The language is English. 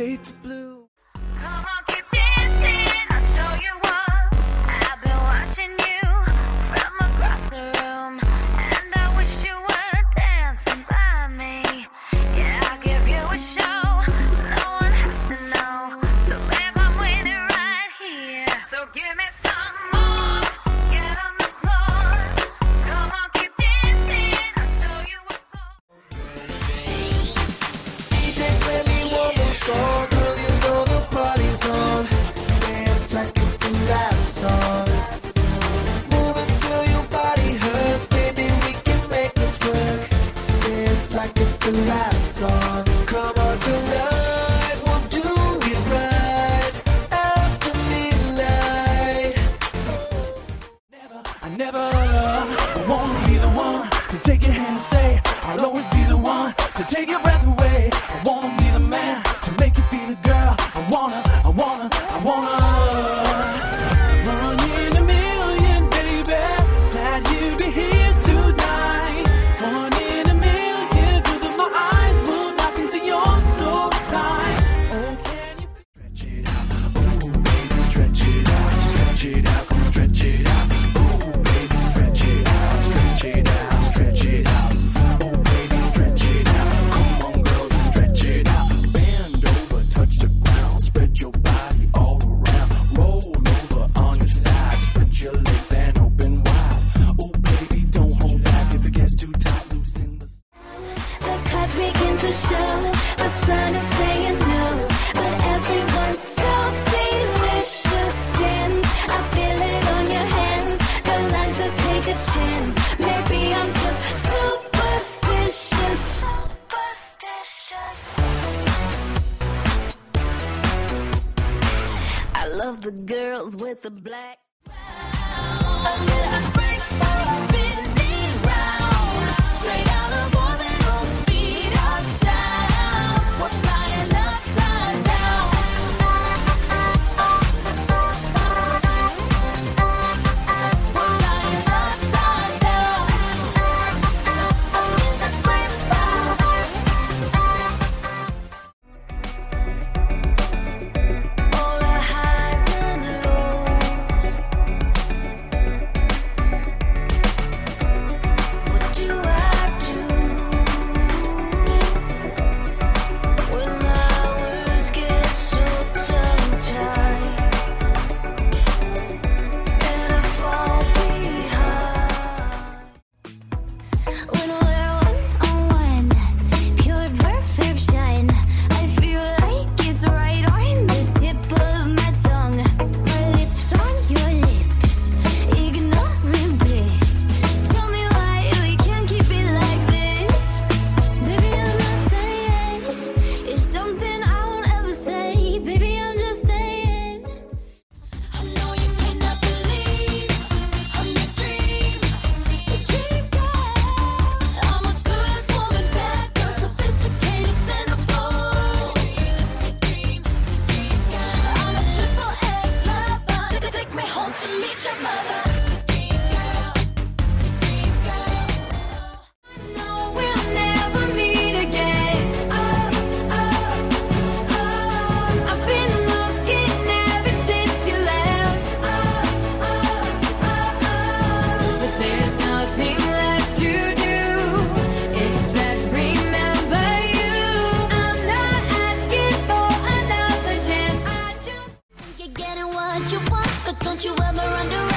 fade to blue. Come on, keep dancing, I'll show you what. I've been watching you from across the room, and I wish you were dancing by me. Yeah, I'll give you a show, no one has to know. So babe, I'm waiting right here. So give me some more, get on the floor. Come on, keep dancing, I'll show you what for. DJ, play me one more song, girl, you know the party's on. Dance like it's the last song. Move until your body hurts, baby, we can make this work. Dance like it's the last song. Come on tonight, we'll do it right after midnight. I never wanna be the one to take your hand and say I'll always be the one to take your breath away. I wanna be the man to make you feel the girl. I wanna run in a million, baby, that you be here tonight. One in a million, both of my eyes will knock into yours so tight. Oh, can you stretch it out? Ooh, baby, stretch it out, stretch it out, come on, stretch it out. Ooh, baby, stretch it out, stretch it out, stretch it out. Oh, baby, stretch it out. Come on, girl, just stretch it out. Bend over, touch the ground, spread your body all around. Roll over on your side, spread your legs and open wide. Oh, baby, don't hold back. If it gets too tight, loosen the. The cards begin to show, the sun is saying no, but everyone's so delicious. Then I feel it on your hands, the lines just take a chance. Maybe I'm just superstitious. I love the girls with the black. A little break for a spinning round, straight out of orbital speed of sound. We're flying upside down. We're flying upside down. In the great all the highs and lows. What do I do when my words get so tongue-tied and I fall behind? When we're one-on-one, pure perfection, I feel like it's right on the tip of my tongue. My lips on your lips, ignoring bliss. Tell me why we can't keep it like this. Baby, I'm not saying it's something I won't ever say. Baby, I'm just saying. I know you cannot believe I'm your dream girl. I'm a good woman, bad girl, sophisticated centerfold. Dream girl. I'm a triple X lover. Take me home to meet your mother. Dream girl. No, we'll never meet again. I've been looking ever since you left. But there's nothing left to do except remember you. I'm not asking for another chance. I just think you're getting what you want, but don't you ever underestimate